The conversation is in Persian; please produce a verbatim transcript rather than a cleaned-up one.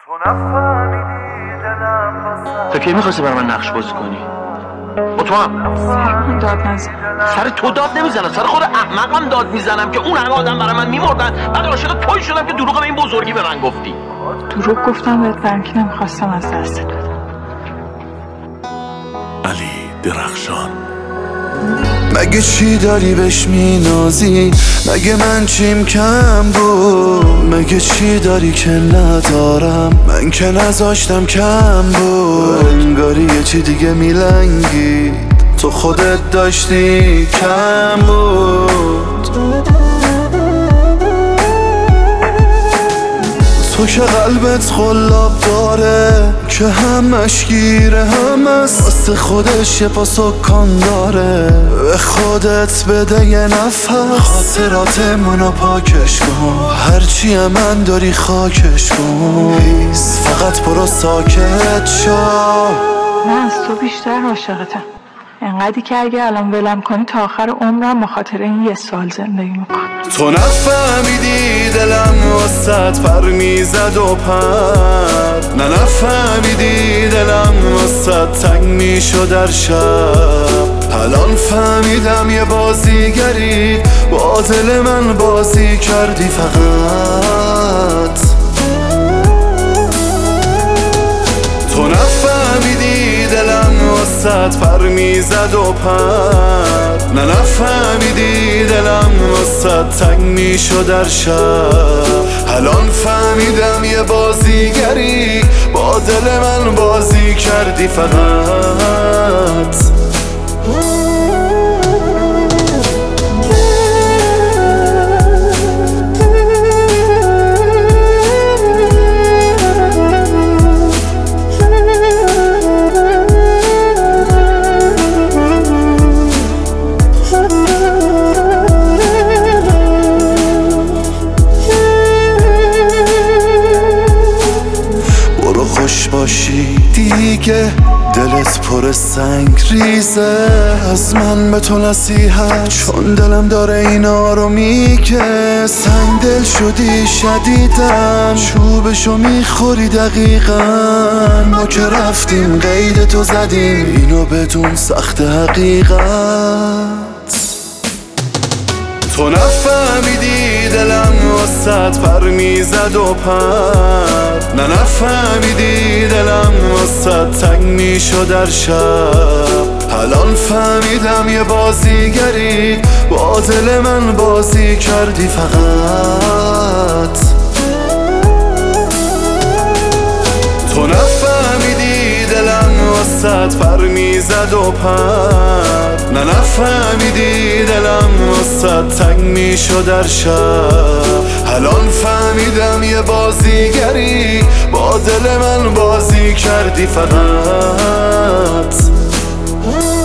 تو کی میخواستی برای من نقش بازی کنی؟ با تو هم سر من داد نزن. سر تو داد نمیزنم، سر خود احمقم داد میزنم که اون همه آدم برای من میمردن، بعد عاشق توی شدم که دروغ به این بزرگی به من گفتی. دروغ گفتم بهت برای اینکه نمیخواستم از دستت بدم. علی درخشان. مگه چی داری بهش مینازی؟ مگه من چیم کم بود؟ مگه چی داری که ندارم؟ من که نذاشتم کم بود. انگاری یه چی دیگه میلنگی، تو خودت داشتی کم بود. تو که قلبت خلاب داره، که همش گیره همست، واسه خودش یه پا سکان داره. به خودت بده یه نفس، خاطراتمونو پاکش کن، هرچی من داری خاکش کن. هیس فقط برو ساکت شو. من از تو بیشتر عاشقتم، انقدری که اگه الان ولم کنی تا آخر عمرم بخاطر این یه سال زندگی میکنم. تو نفهمیدی دلم واسط پر میزد و پر، نه نفهمیدی دلم واسط تنگ میشد در شب. الان فهمیدم یه بازیگری با دل من بازی کردی فقط. تو نفهمیدی دلم واسط پر میزد و پر، نه نفهمیدی دلم واسط تنگ میشد در شب. الان فهمیدم یه بازیگری با دل من بازی کردی فقط. خوش باشی دیگه، دلت پر سنگ ریزه از من به تو نصیحت، چون دلم داره اینا رو میگه. سنگ دل شدی شدیدم، چوبشو میخوری دقیقا. ما که رفتیم قید تو زدیم، اینو بدون سخت حقیقت. تو نفهمیدی دلم واسط پر میزد و پر، نه نفهمیدی دلم واسط تنگ میشد در شب. الان فهمیدم یه بازیگری با دل من بازی کردی فقط. تو نفهمیدی دلم واسط پر میزد و پر، نه نفهمیدی دلم واسط تنگ میشد در شب. الان فهمیدم یه بازیگری با دل من بازی کردی فقط.